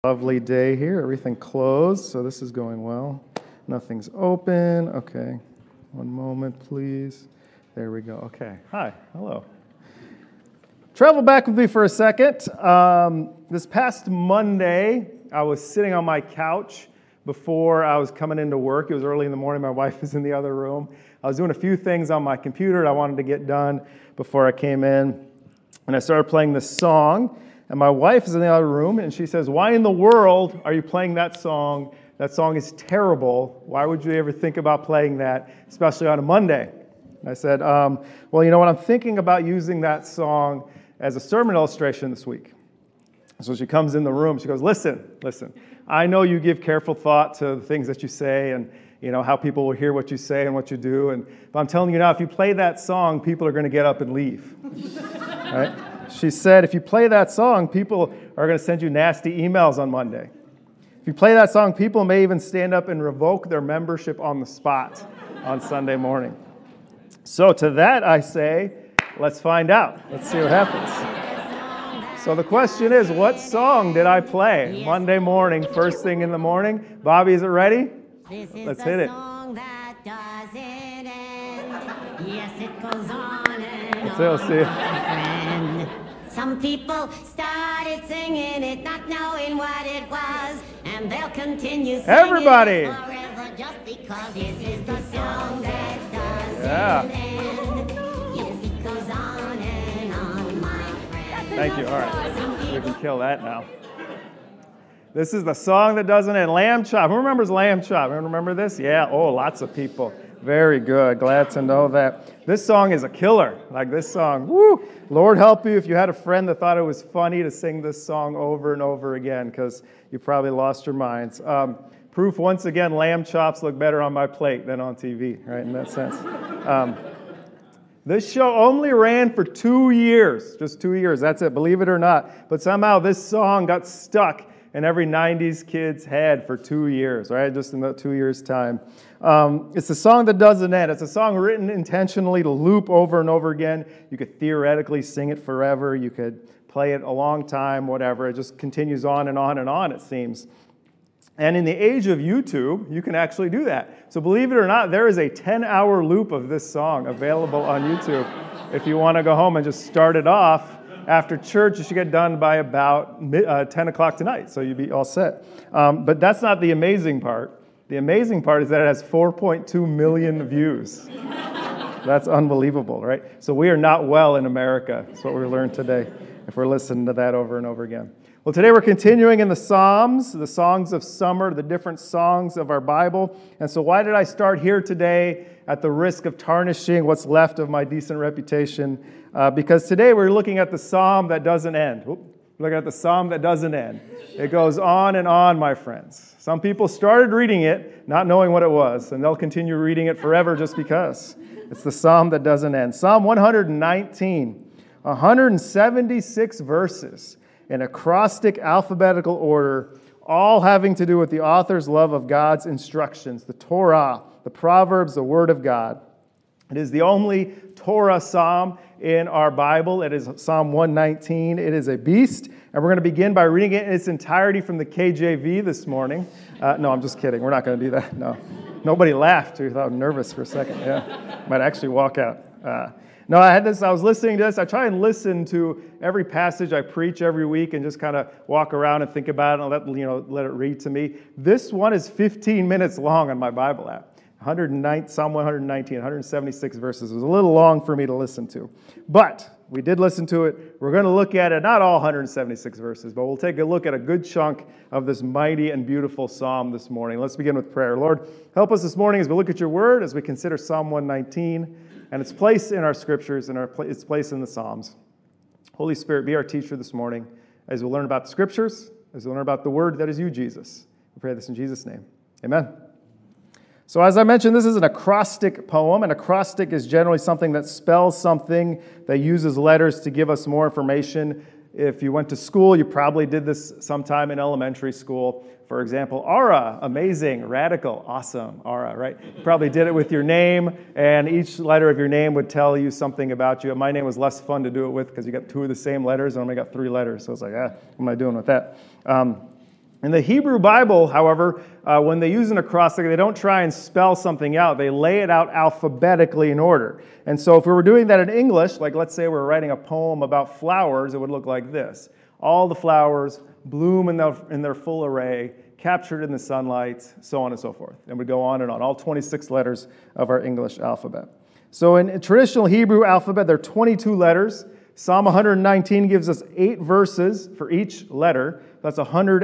Lovely day here. Everything closed, so this is going well. Nothing's open. Okay. One moment, please. There we go. Okay. Hi. Hello. Travel back with me for a second. This past Monday, I was sitting on my couch before I was coming into work. It was early in the morning. My wife was in the other room. I was doing a few things on my computer that I wanted to get done before I came in. And I started playing this song. And my wife is in the other room, and she says, "Why in the world are you playing that song? That song is terrible. Why would you ever think about playing that, especially on a Monday?" And I said, well, you know what? I'm thinking about using that song as a sermon illustration this week. So she comes in the room. She goes, listen. I know you give careful thought to the things that you say and how people will hear what you say and what you do. But I'm telling you now, if you play that song, people are going to get up and leave. Right? She said, if you play that song, people are going to send you nasty emails on Monday. If you play that song, people may even stand up and revoke their membership on the spot on Sunday morning. So to that I say, let's find out. Let's see what happens. So the question is, what song did I play Monday morning, first thing in the morning? Bobby, is it ready? Let's hit it. Song that doesn't end. Yes, it goes on and Let's see it. friend. Some people started singing it, not knowing what it was, and they'll continue singing Everybody. it forever just because this is the song that doesn't end. Yes, it goes on and on, my friend. Thank you. All right. We can kill that now. This is the song that doesn't end. Lamb Chop. Who remembers Lamb Chop? Remember this? Yeah. Oh, lots of people. Very good. Glad to know that. This song is a killer. Like this song. Woo! Lord help you if you had a friend that thought it was funny to sing this song over and over again, because you probably lost your minds. Proof once again, lamb chops look better on my plate than on TV, right? In that sense. This show only ran for 2 years. Just 2 years. That's it. Believe it or not. But somehow this song got stuck in every 90s kid's head for 2 years, right? Just in that 2 years' time. It's a song that doesn't end. It's a song written intentionally to loop over and over again. You could theoretically sing it forever. You could play it a long time, whatever. It just continues on and on and on, it seems. And in the age of YouTube, you can actually do that. So believe it or not, there is a 10-hour loop of this song available on YouTube. If you want to go home and just start it off, after church, you should get done by about 10 o'clock tonight, so you'll be all set. But that's not the amazing part. The amazing part is that it has 4.2 million views. That's unbelievable, right? So we are not well in America. That's what we learned today, if we're listening to that over and over again. Well, today we're continuing in the Psalms, the songs of summer, the different songs of our Bible. And so why did I start here today at the risk of tarnishing what's left of my decent reputation? Because today we're looking at the psalm that doesn't end. Look at the psalm that doesn't end. It goes on and on, my friends. Some people started reading it not knowing what it was, and they'll continue reading it forever just because. It's the psalm that doesn't end. Psalm 119, 176 verses in acrostic alphabetical order, all having to do with the author's love of God's instructions, the Torah, the Proverbs, the Word of God. It is the only Torah psalm in our Bible. It is Psalm 119. It is a beast. And we're going to begin by reading it in its entirety from the KJV this morning. No, I'm just kidding. We're not going to do that. No. Nobody laughed. We thought nervous for a second. Yeah. Might actually walk out. No, I was listening to this. I try and listen to every passage I preach every week and just kind of walk around and think about it and let it read to me. This one is 15 minutes long on my Bible app. Psalm 119, 176 verses. It was a little long for me to listen to. But we did listen to it. We're going to look at it, not all 176 verses, but we'll take a look at a good chunk of this mighty and beautiful psalm this morning. Let's begin with prayer. Lord, help us this morning as we look at your word, as we consider Psalm 119 and its place in our scriptures and its place in the Psalms. Holy Spirit, be our teacher this morning as we learn about the scriptures, as we learn about the word that is you, Jesus. We pray this in Jesus' name. Amen. So as I mentioned, this is an acrostic poem. An acrostic is generally something that spells something, that uses letters to give us more information. If you went to school, you probably did this sometime in elementary school. For example, aura, amazing, radical, awesome, aura, right? You probably did it with your name, and each letter of your name would tell you something about you. My name was less fun to do it with because you got two of the same letters, and I only got 3 letters. So I was like, what am I doing with that? In the Hebrew Bible, however, when they use an acrostic, they don't try and spell something out. They lay it out alphabetically in order. And so if we were doing that in English, like let's say we're writing a poem about flowers, it would look like this. All the flowers bloom in their full array, captured in the sunlight, so on and so forth. And we go on and on, all 26 letters of our English alphabet. So in traditional Hebrew alphabet, there are 22 letters. Psalm 119 gives us 8 verses for each letter. That's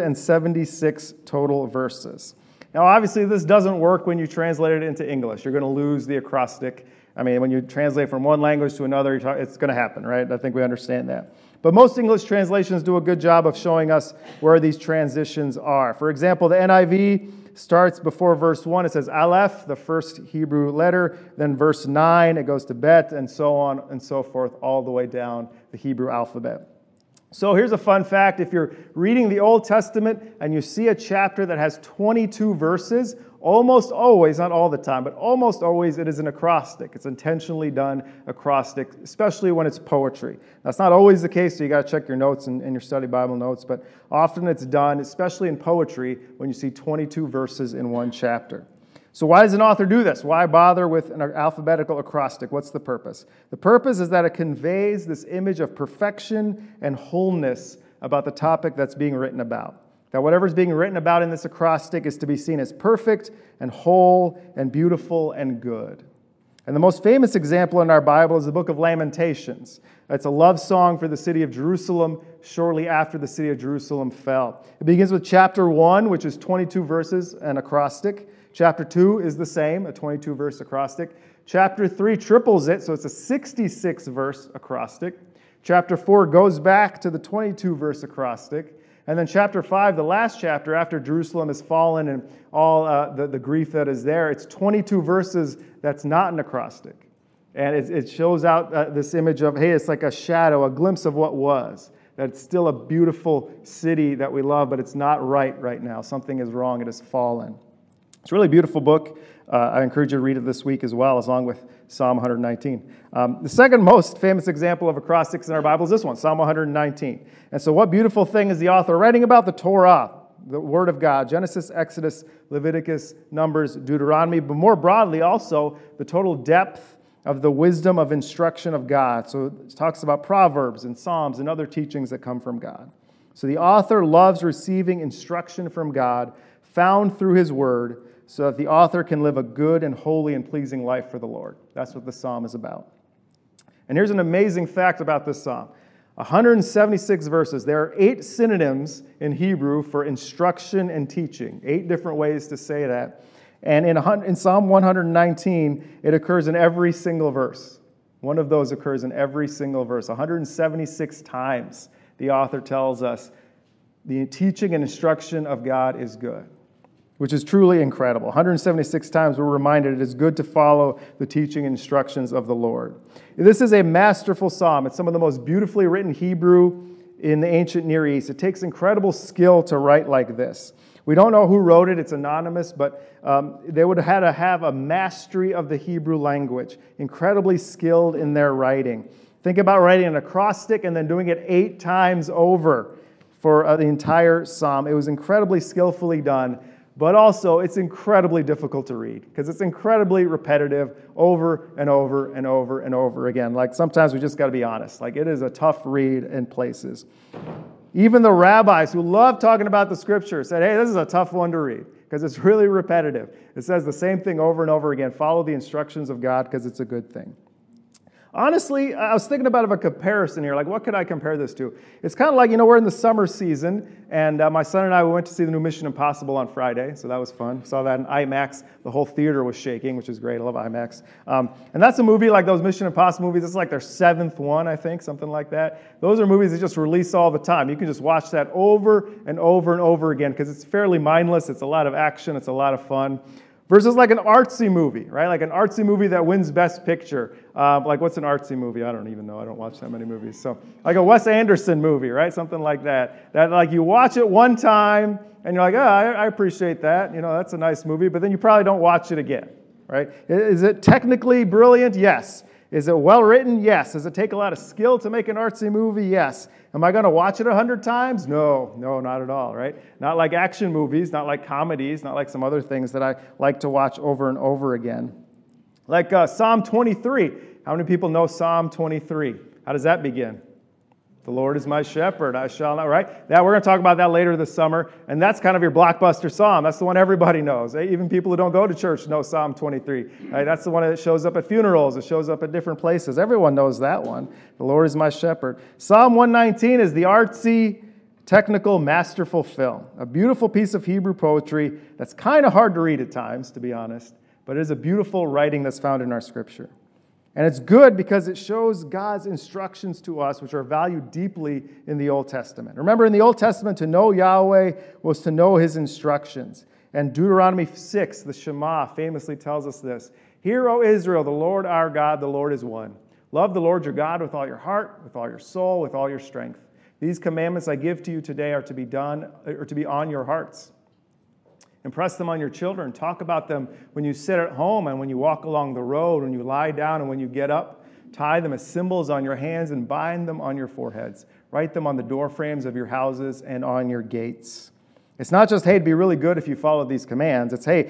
176 total verses. Now, obviously, this doesn't work when you translate it into English. You're going to lose the acrostic. I mean, when you translate from one language to another, it's going to happen, right? I think we understand that. But most English translations do a good job of showing us where these transitions are. For example, the NIV starts before verse 1. It says Aleph, the first Hebrew letter. Then verse 9, it goes to Bet, and so on and so forth, all the way down the Hebrew alphabet. So here's a fun fact. If you're reading the Old Testament and you see a chapter that has 22 verses, almost always, not all the time, but almost always it is an acrostic. It's intentionally done acrostic, especially when it's poetry. That's not always the case, so you got to check your notes and your study Bible notes, but often it's done, especially in poetry, when you see 22 verses in one chapter. So why does an author do this? Why bother with an alphabetical acrostic? What's the purpose? The purpose is that it conveys this image of perfection and wholeness about the topic that's being written about. That whatever's being written about in this acrostic is to be seen as perfect and whole and beautiful and good. And the most famous example in our Bible is the book of Lamentations. It's a love song for the city of Jerusalem shortly after the city of Jerusalem fell. It begins with chapter 1, which is 22 verses, an acrostic. Chapter 2 is the same, a 22-verse acrostic. Chapter 3 triples it, so it's a 66-verse acrostic. Chapter 4 goes back to the 22-verse acrostic. And then chapter 5, the last chapter, after Jerusalem has fallen and all the grief that is there, it's 22 verses that's not an acrostic. And it shows out this image of, hey, it's like a shadow, a glimpse of what was. That it's still a beautiful city that we love, but it's not right now. Something is wrong. It has fallen. It's a really beautiful book. I encourage you to read it this week as well, along with Psalm 119. The second most famous example of acrostics in our Bible is this one, Psalm 119. And so what beautiful thing is the author writing about? The Torah, the Word of God, Genesis, Exodus, Leviticus, Numbers, Deuteronomy, but more broadly also the total depth of the wisdom of instruction of God. So it talks about Proverbs and Psalms and other teachings that come from God. So the author loves receiving instruction from God found through His Word, so that the author can live a good and holy and pleasing life for the Lord. That's what the psalm is about. And here's an amazing fact about this psalm. 176 verses. There are 8 synonyms in Hebrew for instruction and teaching. 8 different ways to say that. And in Psalm 119, it occurs in every single verse. One of those occurs in every single verse. 176 times the author tells us the teaching and instruction of God is good, which is truly incredible. 176 times we're reminded it is good to follow the teaching and instructions of the Lord. This is a masterful psalm. It's some of the most beautifully written Hebrew in the ancient Near East. It takes incredible skill to write like this. We don't know who wrote it. It's anonymous, but they would have had to have a mastery of the Hebrew language, incredibly skilled in their writing. Think about writing an acrostic and then doing it 8 times over for the entire psalm. It was incredibly skillfully done. But also, it's incredibly difficult to read because it's incredibly repetitive over and over and over and over again. Like sometimes we just got to be honest. Like it is a tough read in places. Even the rabbis who love talking about the scripture said, hey, this is a tough one to read because it's really repetitive. It says the same thing over and over again. Follow the instructions of God because it's a good thing. Honestly, I was thinking about a comparison here. Like, what could I compare this to? It's kind of like, we're in the summer season, and my son and I went to see the new Mission Impossible on Friday, so that was fun. Saw that in IMAX. The whole theater was shaking, which is great. I love IMAX. And that's a movie like those Mission Impossible movies. It's like their 7th one, I think, something like that. Those are movies that just release all the time. You can just watch that over and over and over again because it's fairly mindless. It's a lot of action. It's a lot of fun. Versus like an artsy movie, right? Like an artsy movie that wins Best Picture. Like what's an artsy movie? I don't even know. I don't watch that many movies. So like a Wes Anderson movie, right? Something like that. That like you watch it one time and you're like, oh, I appreciate that. That's a nice movie. But then you probably don't watch it again, right? Is it technically brilliant? Yes. Is it well written? Yes. Does it take a lot of skill to make an artsy movie? Yes. Am I going to watch it 100 times? No, not at all, right? Not like action movies, not like comedies, not like some other things that I like to watch over and over again. Like Psalm 23. How many people know Psalm 23? How does that begin? The Lord is my shepherd, I shall not, right? We're going to talk about that later this summer, and that's kind of your blockbuster psalm. That's the one everybody knows. Even people who don't go to church know Psalm 23. Right? That's the one that shows up at funerals. It shows up at different places. Everyone knows that one. The Lord is my shepherd. Psalm 119 is the artsy, technical, masterful film. A beautiful piece of Hebrew poetry that's kind of hard to read at times, to be honest, but it is a beautiful writing that's found in our Scripture. And it's good because it shows God's instructions to us, which are valued deeply in the Old Testament. Remember, in the Old Testament, to know Yahweh was to know His instructions. And Deuteronomy 6, the Shema, famously tells us this. Hear, O Israel, the Lord our God, the Lord is one. Love the Lord your God with all your heart, with all your soul, with all your strength. These commandments I give to you today are to be done, or to be on your hearts. Impress them on your children. Talk about them when you sit at home and when you walk along the road, when you lie down and when you get up. Tie them as symbols on your hands and bind them on your foreheads. Write them on the door frames of your houses and on your gates. It's not just, hey, it'd be really good if you followed these commands. It's, hey,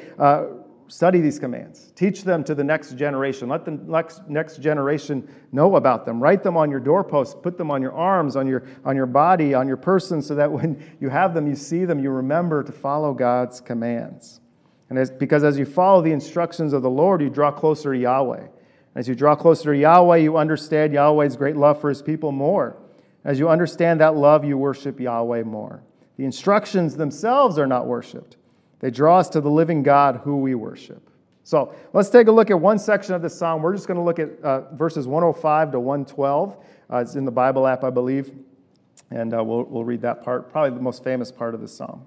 study these commands. Teach them to the next generation. Let the next generation know about them. Write them on your doorposts. Put them on your arms, on your body, on your person, so that when you have them, you see them, you remember to follow God's commands. And because as you follow the instructions of the Lord, you draw closer to Yahweh. As you draw closer to Yahweh, you understand Yahweh's great love for His people more. As you understand that love, you worship Yahweh more. The instructions themselves are not worshipped. They draw us to the living God who we worship. So let's take a look at one section of this psalm. We're just going to look at verses 105 to 112. It's in the Bible app, I believe. And we'll read that part, probably the most famous part of the psalm.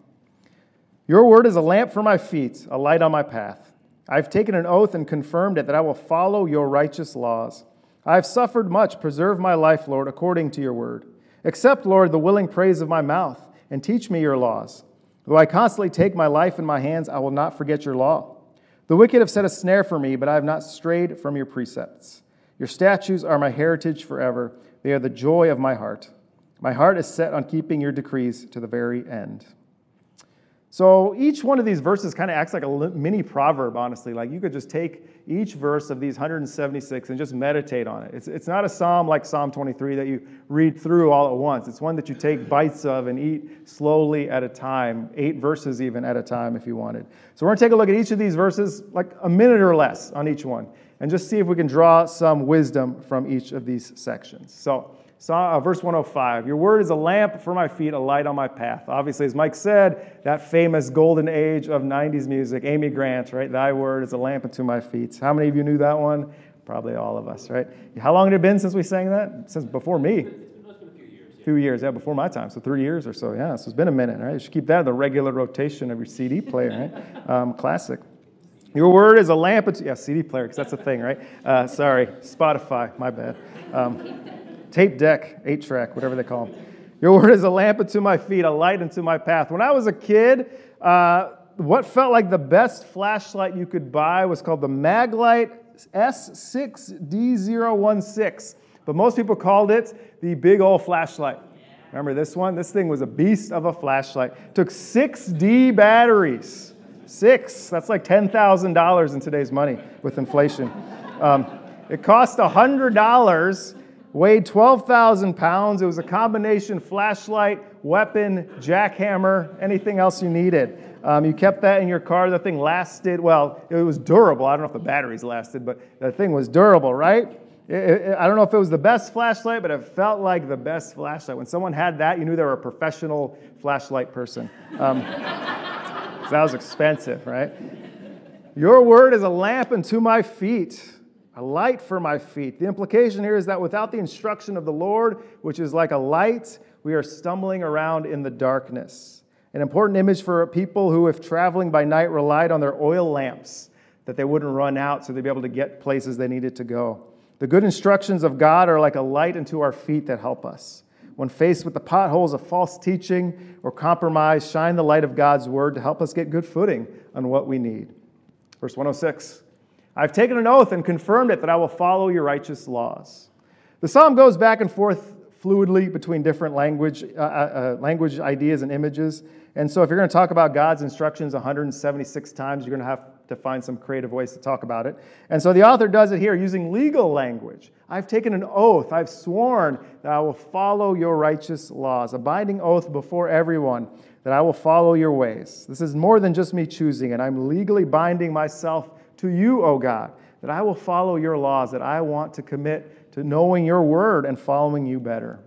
Your word is a lamp for my feet, a light on my path. I've taken an oath and confirmed it that I will follow your righteous laws. I have suffered much. Preserve my life, Lord, according to your word. Accept, Lord, the willing praise of my mouth, and teach me your laws. Though I constantly take my life in my hands, I will not forget your law. The wicked have set a snare for me, but I have not strayed from your precepts. Your statutes are my heritage forever. They are the joy of my heart. My heart is set on keeping your decrees to the very end. So each one of these verses kind of acts like a mini proverb, honestly. Like you could just take each verse of these 176 and just meditate on it. It's not a psalm like Psalm 23 that you read through all at once. It's one that you take bites of and eat slowly at a time, 8 verses even at a time if you wanted. So we're going to take a look at each of these verses, like a minute or less on each one, and just see if we can draw some wisdom from each of these sections. So verse 105, your word is a lamp for my feet, a light on my path. Obviously, as Mike said, that famous golden age of 90s music, Amy Grant, right? Thy word is a lamp unto my feet. How many of you knew that one? Probably all of us, right? How long had it been since we sang that? Since before me. It's been a few years. A few years, yeah, before my time. So 3 years or so, yeah. So it's been a minute, right? You should keep that in the regular rotation of your CD player, right? Classic. Your word is a lamp unto... CD player, because that's a thing, right? Sorry, Spotify, my bad. Tape deck, 8-track, whatever they call them. Your word is a lamp unto my feet, a light unto my path. When I was a kid, what felt like the best flashlight you could buy was called the Maglite S6D016. But most people called it the big old flashlight. Remember this one? This thing was a beast of a flashlight. Took 6D batteries. 6. That's like $10,000 in today's money with inflation. It cost $100. Weighed 12,000 pounds. It was a combination flashlight, weapon, jackhammer, anything else you needed. You kept that in your car. The thing lasted, well, it was durable. I don't know if the batteries lasted, but the thing was durable, right? I don't know if it was the best flashlight, but it felt like the best flashlight. When someone had that, you knew they were a professional flashlight person. That was expensive, right? Your word is a lamp unto my feet, a light for my feet. The implication here is that without the instruction of the Lord, which is like a light, we are stumbling around in the darkness. An important image for people who, if traveling by night, relied on their oil lamps, that they wouldn't run out so they'd be able to get places they needed to go. The good instructions of God are like a light unto our feet that help us. When faced with the potholes of false teaching or compromise, shine the light of God's word to help us get good footing on what we need. Verse 106. I've taken an oath and confirmed it that I will follow your righteous laws. The psalm goes back and forth fluidly between different language ideas and images. And so if you're going to talk about God's instructions 176 times, you're going to have to find some creative ways to talk about it. And so the author does it here using legal language. I've taken an oath. I've sworn that I will follow your righteous laws. A binding oath before everyone that I will follow your ways. This is more than just me choosing it. I'm legally binding myself to you, O God, that I will follow your laws, that I want to commit to knowing your word and following you better.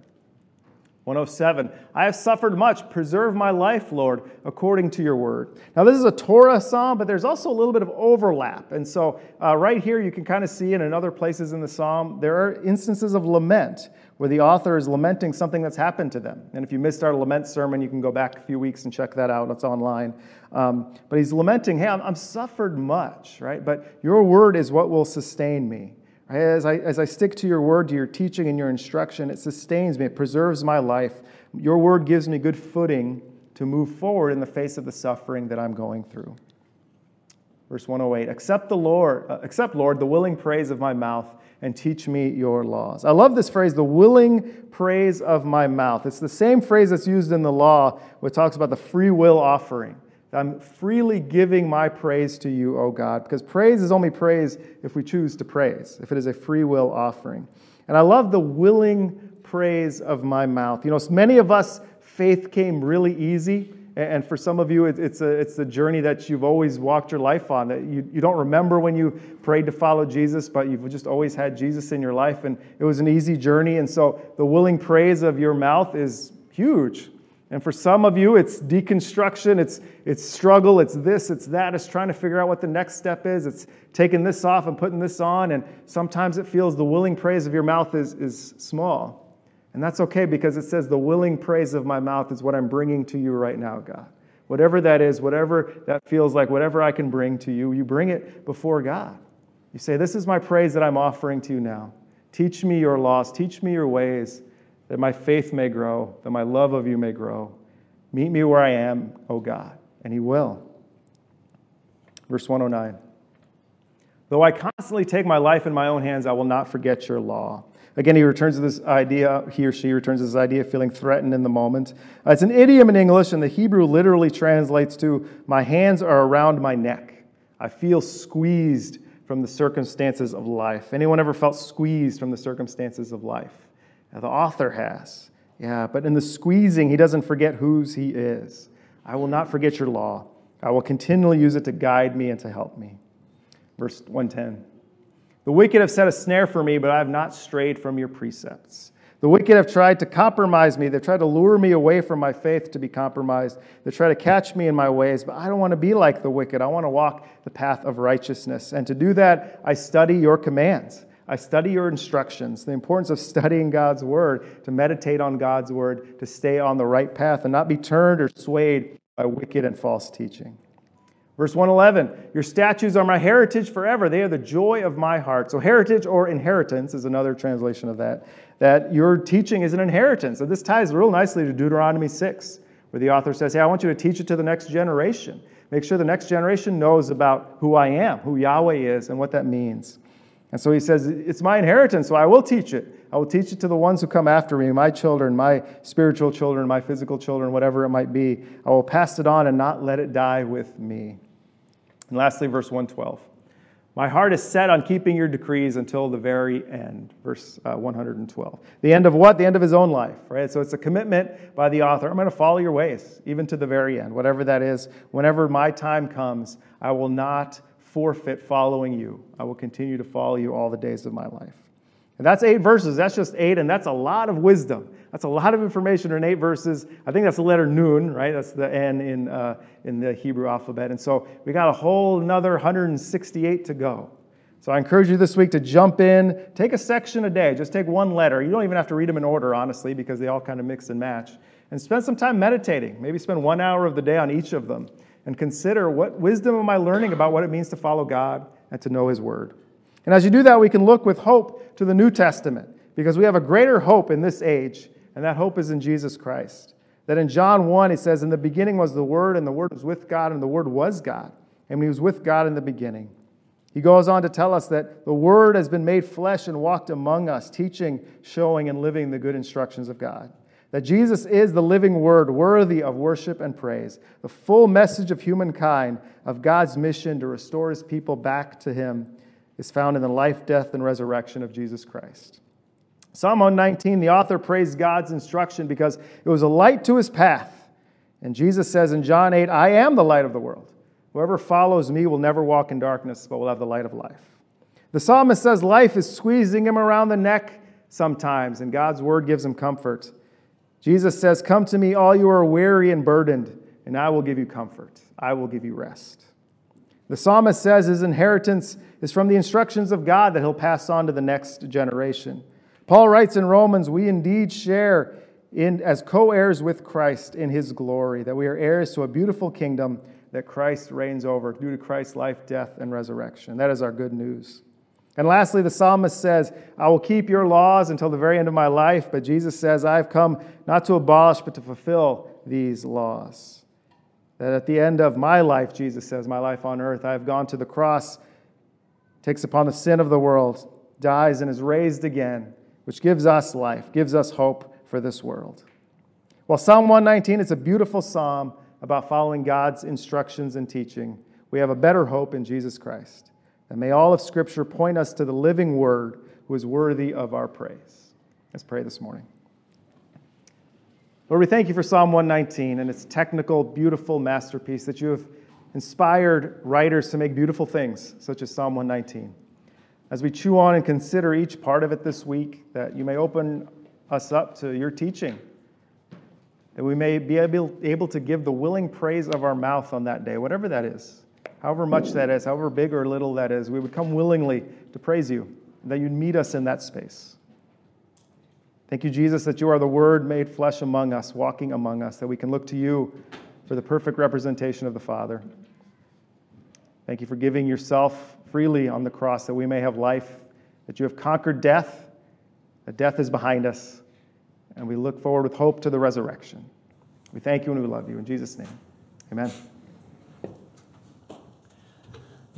107, I have suffered much. Preserve my life, Lord, according to your word. Now, this is a Torah psalm, but there's also a little bit of overlap. And so right here, you can kind of see, and in other places in the psalm, there are instances of lament where the author is lamenting something that's happened to them. And if you missed our lament sermon, you can go back a few weeks and check that out. It's online. But he's lamenting, hey, I'm suffered much, right? But your word is what will sustain me. As I stick to your word, to your teaching and your instruction, it sustains me. It preserves my life. Your word gives me good footing to move forward in the face of the suffering that I'm going through. Verse 108, accept, Lord, the willing praise of my mouth and teach me your laws. I love this phrase, the willing praise of my mouth. It's the same phrase that's used in the law where it talks about the free will offering. I'm freely giving my praise to you, O God, because praise is only praise if we choose to praise, if it is a free will offering. And I love the willing praise of my mouth. You know, many of us, faith came really easy, and for some of you, it's the journey that you've always walked your life on, that you don't remember when you prayed to follow Jesus, but you've just always had Jesus in your life, and it was an easy journey, and so the willing praise of your mouth is huge. And for some of you, it's deconstruction, it's struggle, it's this, it's that, it's trying to figure out what the next step is, it's taking this off and putting this on, and sometimes it feels the willing praise of your mouth is small. And that's okay, because it says the willing praise of my mouth is what I'm bringing to you right now, God. Whatever that is, whatever that feels like, whatever I can bring to you, you bring it before God. You say, this is my praise that I'm offering to you now. Teach me your laws, teach me your ways, that my faith may grow, that my love of you may grow. Meet me where I am, O God. And he will. Verse 109. Though I constantly take my life in my own hands, I will not forget your law. Again, he or she returns to this idea of feeling threatened in the moment. It's an idiom in English, and the Hebrew literally translates to, my hands are around my neck. I feel squeezed from the circumstances of life. Anyone ever felt squeezed from the circumstances of life? The author has. Yeah, but in the squeezing, he doesn't forget whose he is. I will not forget your law. I will continually use it to guide me and to help me. Verse 110. The wicked have set a snare for me, but I have not strayed from your precepts. The wicked have tried to compromise me. They've tried to lure me away from my faith to be compromised. They try to catch me in my ways, but I don't want to be like the wicked. I want to walk the path of righteousness. And to do that, I study your commands. I study your instructions, the importance of studying God's word, to meditate on God's word, to stay on the right path and not be turned or swayed by wicked and false teaching. Verse 111, your statutes are my heritage forever. They are the joy of my heart. So heritage or inheritance is another translation of that your teaching is an inheritance. And this ties real nicely to Deuteronomy 6, where the author says, hey, I want you to teach it to the next generation. Make sure the next generation knows about who I am, who Yahweh is, and what that means. And so he says, it's my inheritance, so I will teach it. I will teach it to the ones who come after me, my children, my spiritual children, my physical children, whatever it might be. I will pass it on and not let it die with me. And lastly, verse 112. My heart is set on keeping your decrees until the very end. Verse 112. The end of what? The end of his own life, right? So it's a commitment by the author. I'm going to follow your ways, even to the very end, whatever that is. Whenever my time comes, I will not forfeit following you. I will continue to follow you all the days of my life. And that's 8 verses. That's just 8, and that's a lot of wisdom. That's a lot of information in 8 verses. I think that's the letter Nun, right? That's the N in the Hebrew alphabet. And so we got a whole another 168 to go. So I encourage you this week to jump in. Take a section a day. Just take one letter. You don't even have to read them in order, honestly, because they all kind of mix and match. And spend some time meditating. Maybe spend 1 hour of the day on each of them. And consider, what wisdom am I learning about what it means to follow God and to know his word. And as you do that, we can look with hope to the New Testament, because we have a greater hope in this age, and that hope is in Jesus Christ. That in John 1, he says, in the beginning was the Word, and the Word was with God, and the Word was God. And he was with God in the beginning. He goes on to tell us that the Word has been made flesh and walked among us, teaching, showing, and living the good instructions of God. That Jesus is the living Word, worthy of worship and praise, the full message of humankind, of God's mission to restore His people back to Him, is found in the life, death, and resurrection of Jesus Christ. Psalm 119, the author praised God's instruction because it was a light to his path. And Jesus says in John 8, I am the light of the world. Whoever follows me will never walk in darkness, but will have the light of life. The psalmist says life is squeezing him around the neck sometimes, and God's word gives him comfort. Jesus says, come to me, all you are weary and burdened, and I will give you comfort. I will give you rest. The psalmist says his inheritance is from the instructions of God that he'll pass on to the next generation. Paul writes in Romans, we indeed share as co-heirs with Christ in his glory, that we are heirs to a beautiful kingdom that Christ reigns over due to Christ's life, death, and resurrection. That is our good news. And lastly, the psalmist says, I will keep your laws until the very end of my life, but Jesus says, I have come not to abolish, but to fulfill these laws. That at the end of my life, Jesus says, my life on earth, I have gone to the cross, takes upon the sin of the world, dies, and is raised again, which gives us life, gives us hope for this world. Well, Psalm 119 is a beautiful psalm about following God's instructions and teaching. We have a better hope in Jesus Christ. And may all of Scripture point us to the living Word who is worthy of our praise. Let's pray this morning. Lord, we thank you for Psalm 119 and its technical, beautiful masterpiece that you have inspired writers to make beautiful things, such as Psalm 119. As we chew on and consider each part of it this week, that you may open us up to your teaching, that we may be able to give the willing praise of our mouth on that day, whatever that is, however much that is, however big or little that is, we would come willingly to praise you, that you'd meet us in that space. Thank you, Jesus, that you are the Word made flesh among us, walking among us, that we can look to you for the perfect representation of the Father. Thank you for giving yourself freely on the cross that we may have life, that you have conquered death, that death is behind us, and we look forward with hope to the resurrection. We thank you and we love you. In Jesus' name, amen.